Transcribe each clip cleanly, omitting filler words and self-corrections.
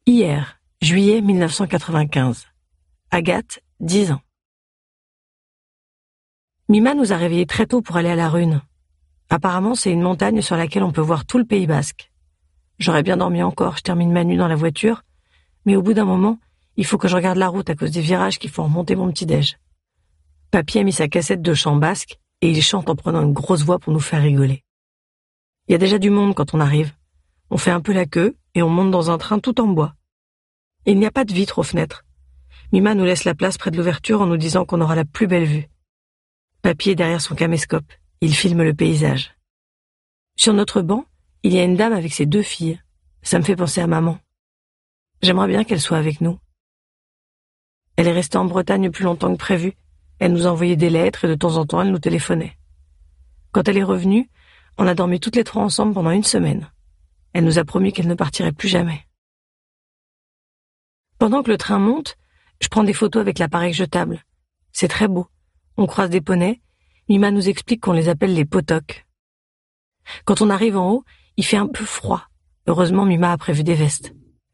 Hier, juillet 1995. Agathe, 10 ans. Mima nous a réveillés très tôt pour aller à la Rune. Apparemment, c'est une montagne sur laquelle on peut voir tout le Pays Basque. J'aurais bien dormi encore, je termine ma nuit dans la voiture, mais au bout d'un moment, il faut que je regarde la route à cause des virages qui font remonter mon petit-déj. Papy a mis sa cassette de chant basque et il chante en prenant une grosse voix pour nous faire rigoler. Il y a déjà du monde quand on arrive. On fait un peu la queue et on monte dans un train tout en bois. Et il n'y a pas de vitre aux fenêtres. Mima nous laisse la place près de l'ouverture en nous disant qu'on aura la plus belle vue. Papy est derrière son caméscope. Il filme le paysage. Sur notre banc, il y a une dame avec ses 2 filles. Ça me fait penser à maman. J'aimerais bien qu'elle soit avec nous. Elle est restée en Bretagne plus longtemps que prévu. Elle nous envoyait des lettres et de temps en temps, elle nous téléphonait. Quand elle est revenue, on a dormi toutes les 3 ensemble pendant 1 semaine. Elle nous a promis qu'elle ne partirait plus jamais. Pendant que le train monte, je prends des photos avec l'appareil jetable. C'est très beau. On croise des poneys. Mima nous explique qu'on les appelle les potocs. Quand on arrive en haut, il fait un peu froid. Heureusement, Mima a prévu des vestes.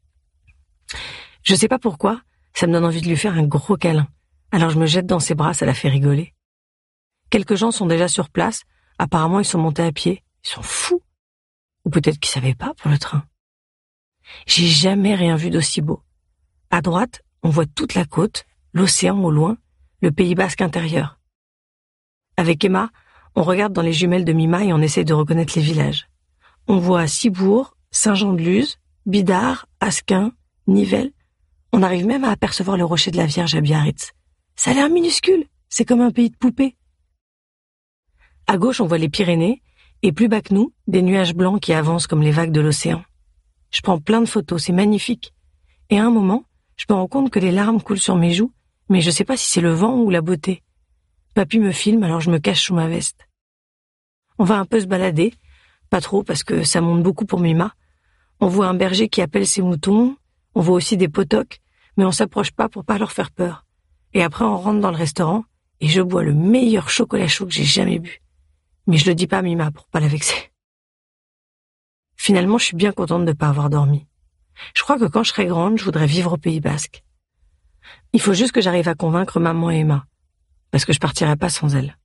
Je sais pas pourquoi, ça me donne envie de lui faire un gros câlin. Alors je me jette dans ses bras, ça la fait rigoler. Quelques gens sont déjà sur place. Apparemment, ils sont montés à pied. Ils sont fous. Ou peut-être qu'ils savaient pas pour le train. J'ai jamais rien vu d'aussi beau. À droite, on voit toute la côte, l'océan au loin, le Pays Basque intérieur. Avec Emma, on regarde dans les jumelles de Mima et on essaie de reconnaître les villages. On voit Cibourg, Saint-Jean-de-Luz, Bidart, Asquin, Nivelles. On arrive même à apercevoir le rocher de la Vierge à Biarritz. Ça a l'air minuscule, c'est comme un pays de poupées. À gauche, on voit les Pyrénées, et plus bas que nous, des nuages blancs qui avancent comme les vagues de l'océan. Je prends plein de photos, c'est magnifique. Et à un moment, je me rends compte que les larmes coulent sur mes joues, mais je sais pas si c'est le vent ou la beauté. Papy me filme, alors je me cache sous ma veste. On va un peu se balader, pas trop parce que ça monte beaucoup pour Mima. On voit un berger qui appelle ses moutons, on voit aussi des potocs, mais on s'approche pas pour pas leur faire peur. Et après on rentre dans le restaurant et je bois le meilleur chocolat chaud que j'ai jamais bu. Mais je le dis pas à Mima pour pas la vexer. Finalement, je suis bien contente de pas avoir dormi. Je crois que quand je serai grande, je voudrais vivre au Pays Basque. Il faut juste que j'arrive à convaincre maman et Emma, parce que je partirai pas sans elles.